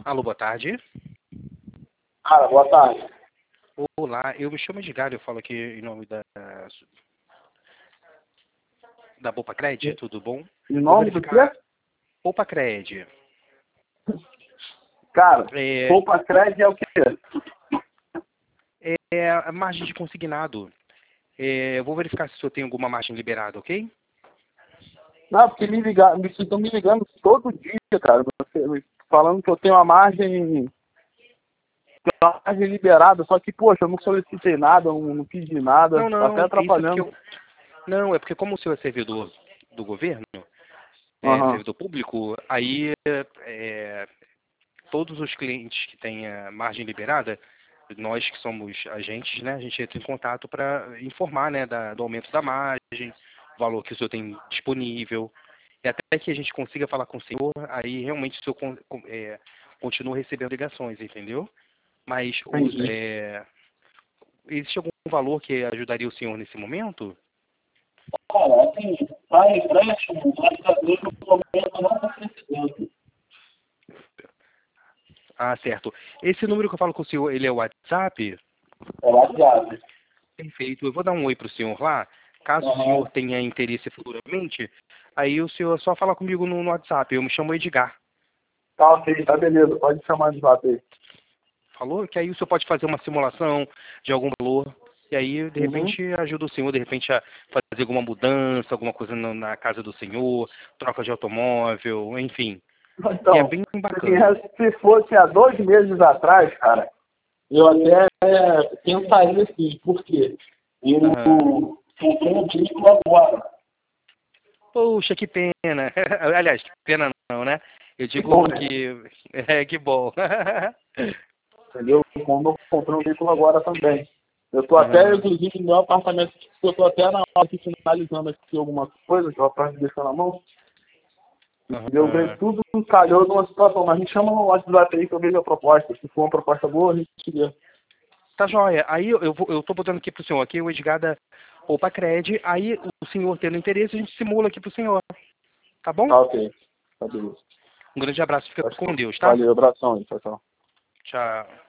Alô, boa tarde. Cara, boa tarde. Olá, eu me chamo Edgar, eu falo aqui em nome da Poupa-Cred, tudo bom? Em nome do quê? Poupa-Cred. Cara, É, Poupa-Cred é o quê? é a margem de consignado. Eu vou verificar se o senhor tem alguma margem liberada, ok? Não, porque vocês estão me ligando todo dia, cara. Falando que eu tenho uma margem liberada, só que, poxa, eu não solicitei nada, não pedi nada, Não, tá até não, isso é porque atrapalhando. não, é porque como o senhor é servidor do governo, Aham. servidor público, aí todos os clientes que têm a margem liberada, nós que somos agentes, né, a gente entra em contato para informar, né, do aumento da margem, o valor que o senhor tem disponível, e até que a gente consiga falar com o senhor, aí realmente o senhor continua recebendo ligações, entendeu? Mas Entendi. existe algum valor que ajudaria o senhor nesse momento? Cara, assim, para empréstimo, graças a Deus, no momento não está precisando. Ah, certo. Esse número que eu falo com o senhor, ele é o WhatsApp? É WhatsApp. Perfeito. Eu vou dar um oi para o senhor lá. Caso o Aham. senhor tenha interesse futuramente, aí o senhor só fala comigo no WhatsApp. Eu me chamo Edgar. Tá ok, tá beleza. Pode chamar de WhatsApp aí. Falou? Que aí o senhor pode fazer uma simulação de algum valor. E aí, de Uhum. repente, ajuda o senhor, de repente, a fazer alguma mudança, alguma coisa na casa do senhor, troca de automóvel, enfim. E é Então, bem bacana. se fosse há 2 meses atrás, cara, eu até pensaria assim, por quê? Eu Aham. comprei um veículo agora. Poxa, que pena. Aliás, que pena não, né? Eu Que bom, digo né? que... É, que bom. Entendeu? Como eu comprei um veículo agora também. Eu tô até, Aham. inclusive, no meu apartamento, eu tô até na hora aqui finalizando aqui algumas coisas, que eu aprendi deixando na mão. Entendeu? Veio Aham. tudo calhou numa situação, mas a gente chama no WhatsApp aí que eu vejo a proposta. Se for uma proposta boa, a gente vê. Tá joia. Aí eu tô botando aqui pro senhor, aqui o Edgar da Poupa-Cred. Aí o senhor tendo interesse, a gente simula aqui pro senhor. Tá bom? Tá ok. Tá beleza. Um grande abraço. Fica com Deus, tá? Valeu, abração aí, tchau, tchau. Tchau.